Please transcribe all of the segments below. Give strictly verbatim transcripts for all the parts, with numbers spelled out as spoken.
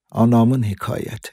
Anamın hekayəti.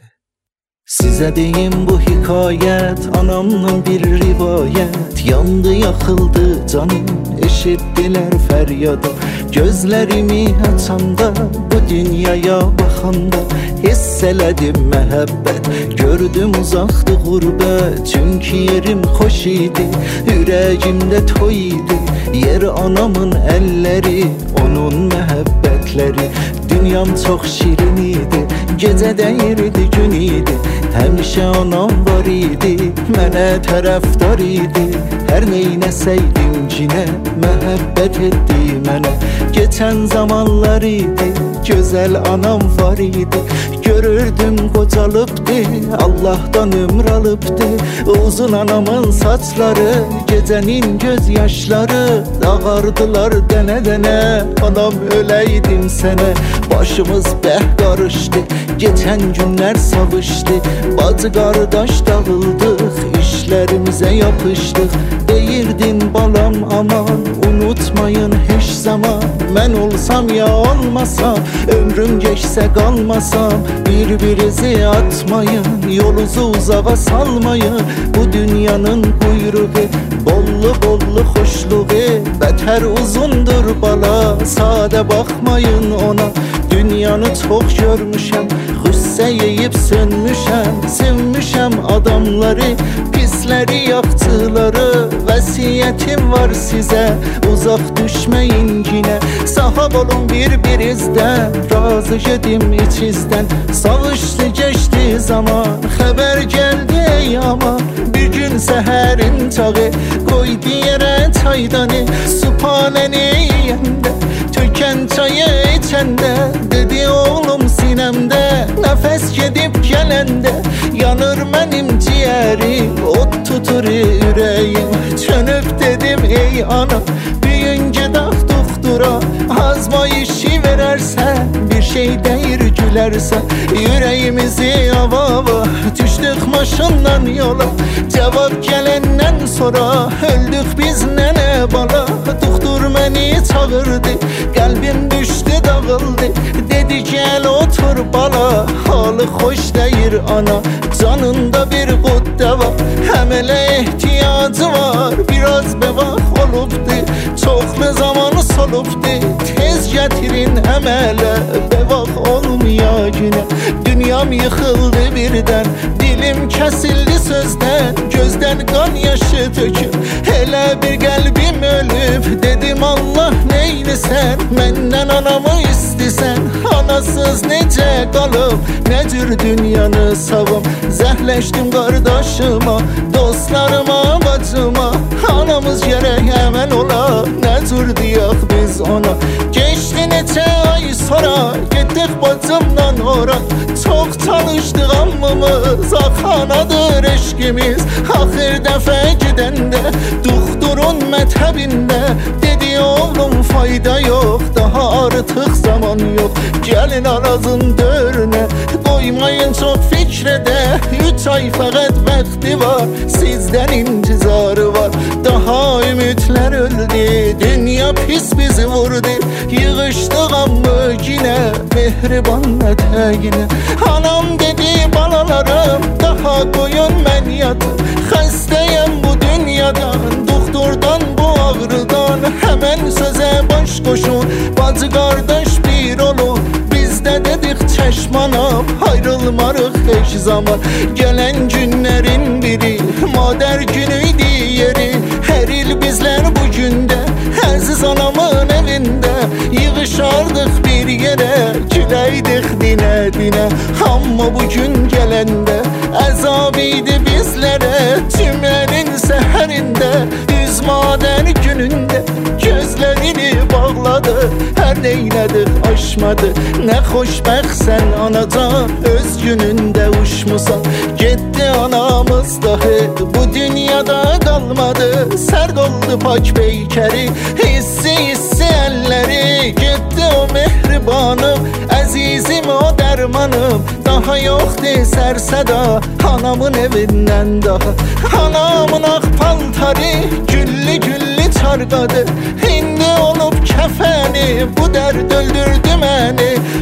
Sizə deyim bu hikayət, anamdan bir rivayət. Yandı, yaxıldı canım, eşitdilər fəryadı. Gözlərimi açanda, bu dünyaya baxanda hiss elədim məhəbbət. Gördüm uzaqdı qurbət, çünki yerim xoş idi, ürəyimdə toy idi. Yer anamın əlləri, onun məhəbbətləri. Dünyam çox şirin idi, gecə dəyirdi, gün idi. Həmişə anam var idi, mənə tərəfdar idi. Hər neynəsəydim cinə, məhəbbət etdi mənə. Keçən zamanlar idi, gözəl anam var idi. Görürdüm qocalıbdı, Allah'tan ömür alıbdı. Uzun anamın saçları, gecenin göz yaşları. Ağardılar dene dene, anam öleydim sənə. Başımız bəh qarışdı, geçen günler savışdı. Bacı qardaş dağıldıq, işlərimizə yapışdıq. Deyirdin balam aman, unutmayın heç zaman. Mən olsam ya olmasam, ömrüm geçsə qalmasam. Birbirinizi atmayın, yolunuzu uzağa salmayın. Bu dünyanın quyruğu, bollu bollu xoşluğu. Bətər uzundur bala, sadə baxmayın ona. Dünyanı çox görmüşəm, xüssə yeyib sönmüşəm. Sevmişəm adamları, pisləri, yaxçıları. Vəsiyyətim var sizə, uzaq düşməyin yine. Sahab olun bir-birinizdən, razı gedim içizdən. Sağışdı geçti zaman, xəbər gəldi ey aman. Bir gün səhərin çağı, qoydu yerə çaydanı. Sübhanəni yeyəndə, tökən çayı içəndə. Dedi oğlum sinəmdə, nəfəs gedib gələndə. Yanır mənim ciyərim, ot tutur ürəyim. Çönüb dedim ey ana, büyün gedək doktora. Azma işi verərsən, bir şey deyir gülərsən. Yüreğimizi avava, düşdük maşından yola. Cevap gələndən sonra, öldük biz nənə bala. Doktor məni çağırdı, qəlbim düşdü dağıldı. Dedi gel otur bala, halı xoş deyir ana. Canında bir quddə var, həmələ ehtiyacı var. Biraz bevaq olubdu, çoxlu zamanı solubdu. Tez getirin əmələ, bevaq olmaya günə. Dünyam yıxıldı birdən, dilim kəsildi sözdən. Gözdən qan yaşı töküb, elə bir qəlbim ölüb. Dedim Allah neylisən, məndən anamı istisən. Anasız necə qalıb, nə cür dünyanı savım. Zəhləşdim qardaşıma, dostlarıma, bacıma. Anamız gərək həmən ola, nə cür deyək biz ona. Geçti neçə ay sonra, getdik bacımdan ora. Çox çalışdıq ammımız, axanadır eşkimiz. Axır dəfə gedəndə, doktorun mətəbində. Dedi oğlum fayda yox, daha artıq zaman yox. Gəlin arazın dörünə, qoymayın çox fikrədə. Üç ay fəqət vaxtı var, sizdən intizarı var. Daha ümidlər öldü, dünya pis bizi vurdu. Yığışdıq ammı yine, mehriban ətəyinə. Anam dedi balalarım, daha qoyun mən yatım. Xəstəyəm bu dünyadan, doktordan bu ağrıdan. Həmən sözə baş qoşun, bacı qardaş bir olun. Bizdə dedik çeşmanam, ayrılmarıq heç zaman. Gələn günlərin biri, madər günüydü yeri. Hər il bizlər bu gündə, əziz anamın evində. Yığışardıq bir yerə, güləydik dinə dinə. Amma bu gün gələndə, əzab idi bizlərə. Cümlənin səhərində, üz madər günündə. Gözlərini bağladı, hər neynədir aşmadı. Nə xoşbəxtsən anacan, öz günündə uçmusan. Getdi anamız dahi, bu dünyada qalmadı. Sərd oldu pak beykəri, hissi hissi əlləri. Getdi o mehribanım, əzizim o dərmanım. Daha yoxdur sərsəda, anamın evindən daha. Anamın ağ paltarı, güllü güllü çarqadı. İndi olub kəfəni, bu dərd öldürdü məni. Onsuz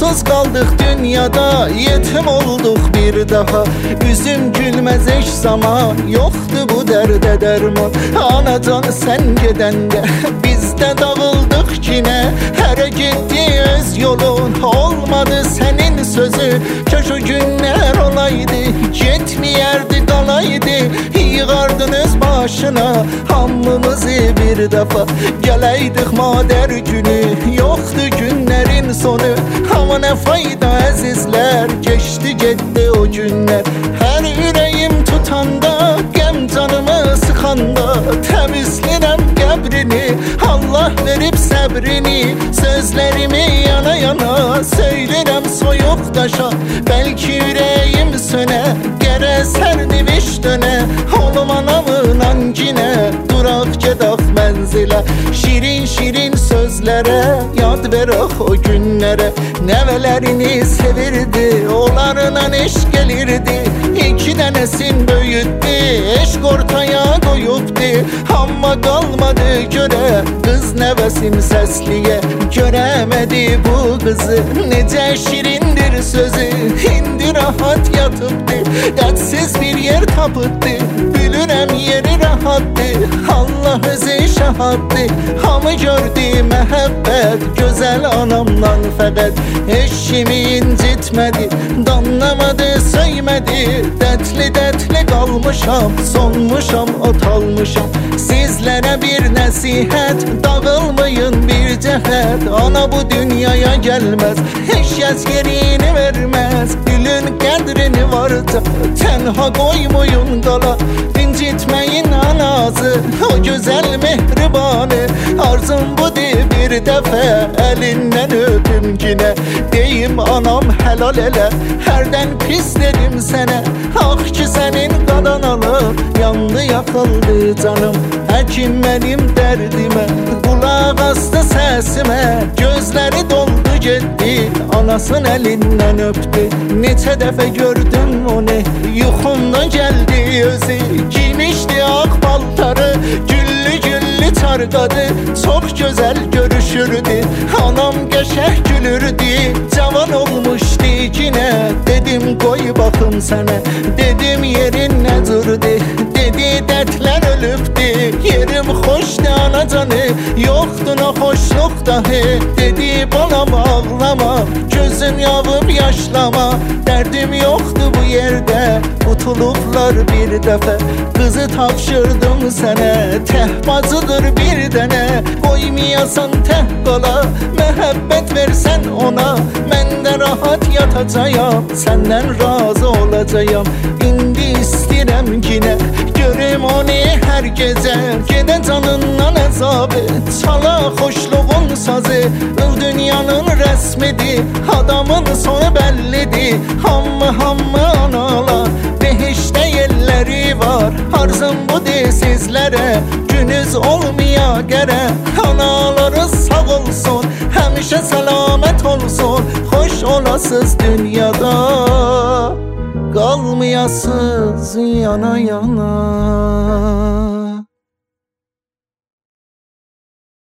Yalnız kaldık dünyada, yetim olduk bir daha. Üzüm gülmez eş zaman, yoktu bu derde derman. Anacan sen gedende biz de dağıldık yine. Her gitti öz yolun, olmadı senin sözü. Köş o günler olaydı, yetmeyerdi kalaydı. Yığardınız başına hamımızı bir defa. Geleydik mader günü, yoktu günlerin sonu. Ama ne fayda azizler, geçti gitti o günler. Her yüreğim tutanda, gem canımı sıkanda, temizlerim kabrini, Allah verip sabrini. Sözlerimi yana yana söylerim soyuq daşa. Belki yüreğim söne, gere serdiviş döne. Olum anamın ancine, durak gedak menzile. Şirin şirin sözlere, yad verək o günlere. Nevelerini sevirdi, onlarla eşk gelirdi. İki tanesin böyüttü, eşk ortaya koyuptu. Amma kalmadı göre, kız nevesin sesliye. Göremedi bu kızı, nece şirindir sözü. İndi rahat yatıptı, dertsiz bir yer tapıttı. Bilirəm yeri rahattı, Allah özü şahattı. Hamı gördü mehabbet, güzel anamdan fəqət. Eşimi incitmedi, danlamadı söymedi. Dertli dertli kalmışam, sonmuşam ot almışam. Sizlere bir nasihat, dağılmayın bir cehet. Ana bu dünyaya gelmez, eşyaz yerini vermez. Gülün kadrini varsa, tenha koymayın kala. İncitmeyin anası, o güzel mehribanı. Arzum budur bir defa, elinden öpüm yine. Deyim anam helal ele, herden pis dedim sene. Ah ki senin qadan alıb, yandı yakıldı canım. Həkim benim derdime, kulak astı sesime. Gözleri doldu gitti, anasın elinden öptü. Neçə dəfə gördüm onu, yuxumda geldi özü. Giymişti ak paltarı, güllü güllü çarqadı. Çok güzel görüşürdü, anam qəşəh gülürdü. Cavan olmuşdu yine, dedim koy bakım sana. Dedim yerin ne durdu, dedi dertler ölüptü. Yerim hoşdu anacanı, yoktu ne hoşluk dahi. Dedi balam ağlama, gözün yavım yaşlama. Derdim yoktu bu yerde, kutuluklar bir defa. Kızı tapşırdım sana, tehbazıdır bir dene. Koymayasan teh kala, mehabbet versen ona. Ben de rahat yatacağım, senden razı olacağım. İndi istirem yine, görüm onu her gece. Gede canından azabı, çala hoşluğun sazı. Ül dünyanın resmidi, adamın sonu bellidir. Hammı hammı analar, behişte yerleri var. Arzum budur sizlere, günüz olmaya gere. Analarınız sağ olsun, həmişə selamet olsun. Hoş olasız dünyada, kalmayasız yana yana.